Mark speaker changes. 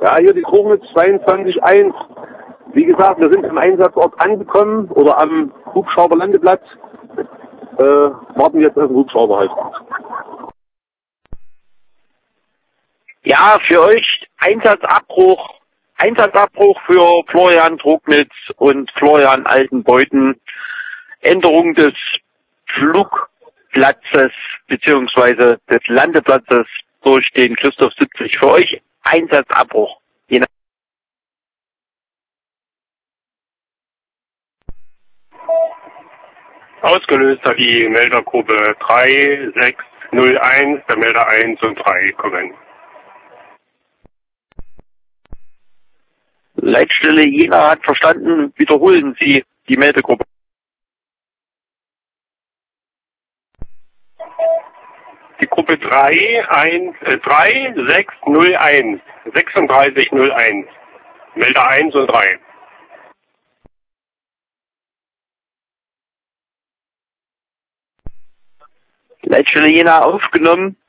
Speaker 1: Ja, hier die Krugnitz 22.1. Wie gesagt, wir sind am Einsatzort angekommen oder am Hubschrauberlandeplatz. Warten jetzt auf den Hubschrauber halt.
Speaker 2: Ja, für euch Einsatzabbruch für Florian Trugnitz und Florian Altenbeuten. Änderung des Flugplatzes bzw. des Landeplatzes durch den Christoph 70. Für euch Einsatzabbruch.
Speaker 3: Ausgelöst hat die Meldergruppe 3601, der Melder 1 und 3 kommen.
Speaker 2: Leitstelle Jena hat verstanden, wiederholen Sie die Meldegruppe.
Speaker 3: Die Gruppe 3601, 3601, Melder 1 und 3.
Speaker 2: Leitstelle Jena aufgenommen,